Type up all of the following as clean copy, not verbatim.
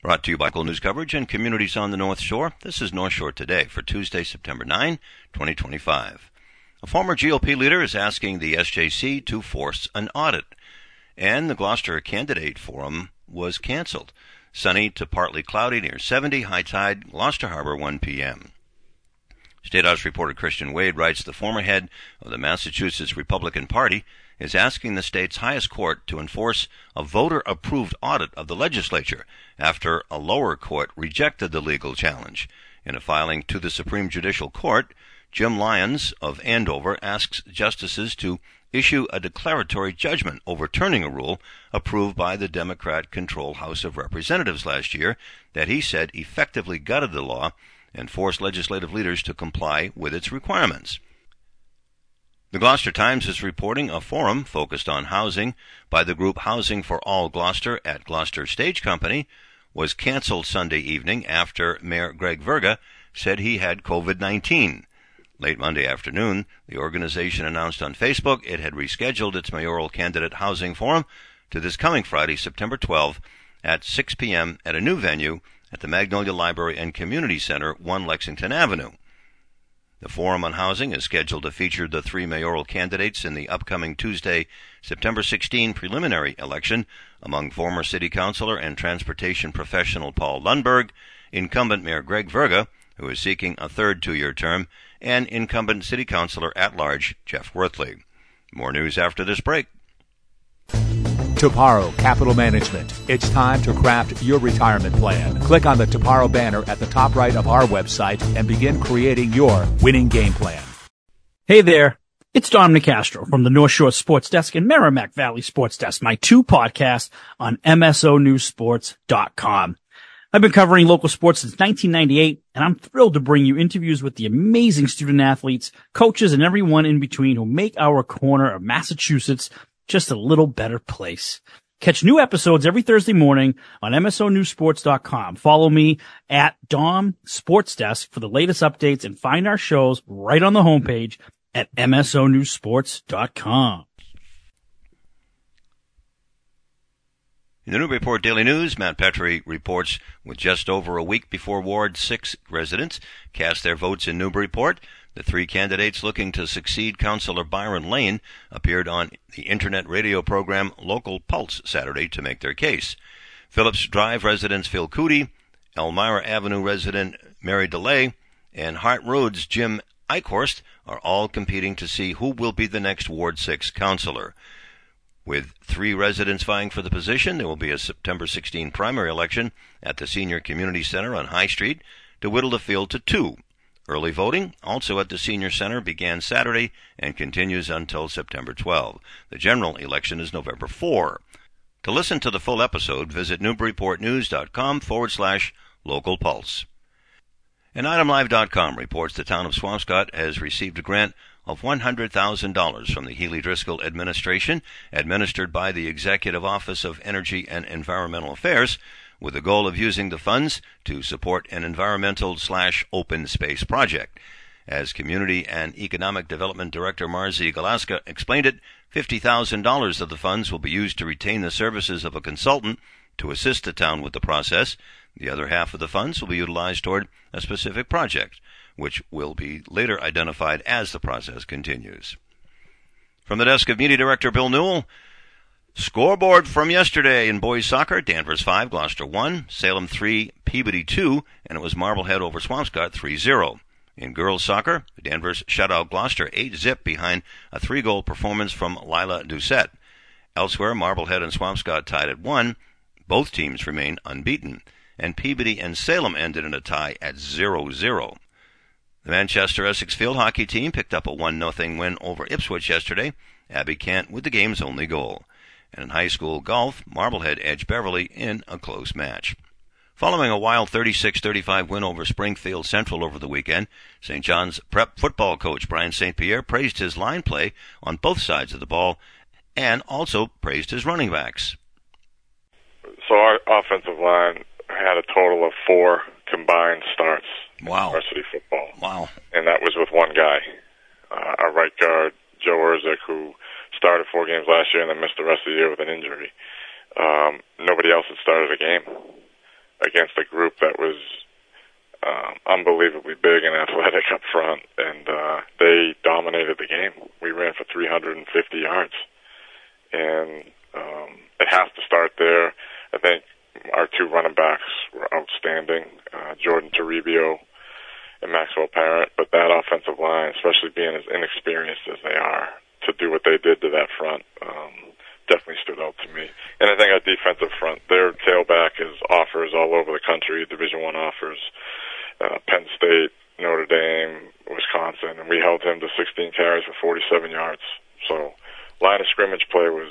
Brought to you by local news coverage and communities on the North Shore. This is North Shore Today for Tuesday, September 9, 2025. A former GOP leader is asking the SJC to force an audit, and the Gloucester Candidate Forum was canceled. Sunny to partly cloudy near 70, high tide, Gloucester Harbor, 1 p.m. State House reporter Christian Wade writes the former head of the Massachusetts Republican Party is asking the state's highest court to enforce a voter-approved audit of the legislature after a lower court rejected the legal challenge. In a filing to the Supreme Judicial Court, Jim Lyons of Andover asks justices to issue a declaratory judgment overturning a rule approved by the Democrat-controlled House of Representatives last year that he said effectively gutted the law and forced legislative leaders to comply with its requirements. The Gloucester Times is reporting a forum focused on housing by the group Housing for All Gloucester at Gloucester Stage Company was canceled Sunday evening after Mayor Greg Verga said he had COVID-19. Late Monday afternoon, the organization announced on Facebook it had rescheduled its mayoral candidate housing forum to this coming Friday, September 12, at 6 p.m. at a new venue at the Magnolia Library and Community Center, 1 Lexington Avenue. The Forum on Housing is scheduled to feature the three mayoral candidates in the upcoming Tuesday, September 16 preliminary election among former City Councilor and transportation professional Paul Lundberg, incumbent Mayor Greg Verga, who is seeking a third two-year term, and incumbent City Councilor at-large Jeff Worthley. More news after this break. Toparo Capital Management. It's time to craft your retirement plan. Click on the Toparo banner at the top right of our website and begin creating your winning game plan. Hey there, it's Dominic Castro from the North Shore Sports Desk and Merrimack Valley Sports Desk, my two podcasts on MSONewsSports.com. I've been covering local sports since 1998, and I'm thrilled to bring you interviews with the amazing student athletes, coaches, and everyone in between who make our corner of Massachusetts just a little better place. Catch new episodes every Thursday morning on MSONewsSports.com. Follow me at Dom Sports Desk for the latest updates and find our shows right on the homepage at MSONewsSports.com. In the Newburyport Daily News, Matt Petrie reports with just over a week before Ward 6 residents cast their votes in Newburyport, the three candidates looking to succeed Councillor Byron Lane appeared on the internet radio program Local Pulse Saturday to make their case. Phillips Drive residents Phil Cootie, Elmira Avenue resident Mary DeLay, and Hart Road's Jim Eichhorst are all competing to see who will be the next Ward 6 councillor. With three residents vying for the position, there will be a September 16 primary election at the Senior Community Center on High Street to whittle the field to two. Early voting, also at the Senior Center, began Saturday and continues until September 12. The general election is November 4. To listen to the full episode, visit newburyportnews.com/local pulse. And ItemLive.com reports the town of Swampscott has received a grant of $100,000 from the Healy Driscoll administration, administered by the Executive Office of Energy and Environmental Affairs, with the goal of using the funds to support an environmental/open space project. As Community and Economic Development Director Marzi Galaska explained it, $50,000 of the funds will be used to retain the services of a consultant to assist the town with the process. The other half of the funds will be utilized toward a specific project, which will be later identified as the process continues. From the desk of Media Director Bill Newell, scoreboard from yesterday in boys soccer: Danvers 5, Gloucester 1, Salem 3, Peabody 2, and it was Marblehead over Swampscott 3-0. In girls soccer, Danvers shut out Gloucester 8-zip behind a 3-goal performance from Lila Doucette. Elsewhere, Marblehead and Swampscott tied at 1. Both teams remain unbeaten, and Peabody and Salem ended in a tie at 0-0. The Manchester Essex field hockey team picked up a 1-0 win over Ipswich yesterday, Abby Kent with the game's only goal. And in high school golf, Marblehead edged Beverly in a close match. Following a wild 36-35 win over Springfield Central over the weekend, St. John's prep football coach Brian St. Pierre praised his line play on both sides of the ball and also praised his running backs. So our offensive line had a total of 4 combined starts in varsity football. Wow. And that was with one guy, our right guard, Joe Erzik, who started 4 games last year and then missed the rest of the year with an injury. Nobody else had started a game. against a group that was unbelievably big and athletic up front, and they dominated the game. We ran for 350 yards, and it has to start there. I think our two running backs were outstanding, Jordan Toribio and Maxwell Parent, but that offensive line, especially being as inexperienced as they are, to do what they did to that front, definitely stood out to me. And I think our defensive front, their tailback is offers all over the country, Division I offers, Penn State, Notre Dame, Wisconsin, and we held him to 16 carries for 47 yards. So line of scrimmage play was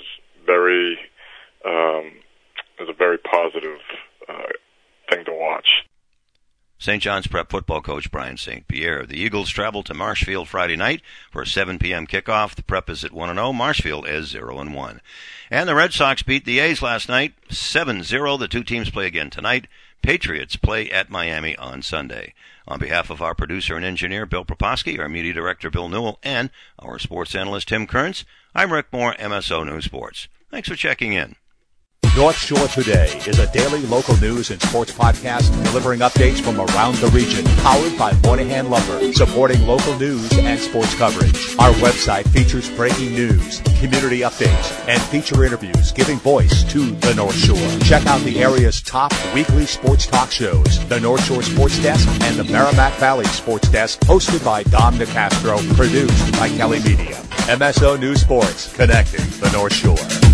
a very positive thing to watch. St. John's Prep football coach Brian St. Pierre. The Eagles travel to Marshfield Friday night for a 7 p.m. kickoff. The Prep is at 1-0. Marshfield is 0-1. And the Red Sox beat the A's last night 7-0. The two teams play again tonight. Patriots play at Miami on Sunday. On behalf of our producer and engineer, Bill Proposki, our media director, Bill Newell, and our sports analyst, Tim Kearns, I'm Rick Moore, MSO News Sports. Thanks for checking in. North Shore Today is a daily local news and sports podcast delivering updates from around the region, powered by Moynihan Lumber, supporting local news and sports coverage. Our website features breaking news, community updates, and feature interviews giving voice to the North Shore. Check out the area's top weekly sports talk shows, the North Shore Sports Desk and the Merrimack Valley Sports Desk, hosted by Dom DeCastro, produced by Kelly Media. MSO News Sports, connecting the North Shore.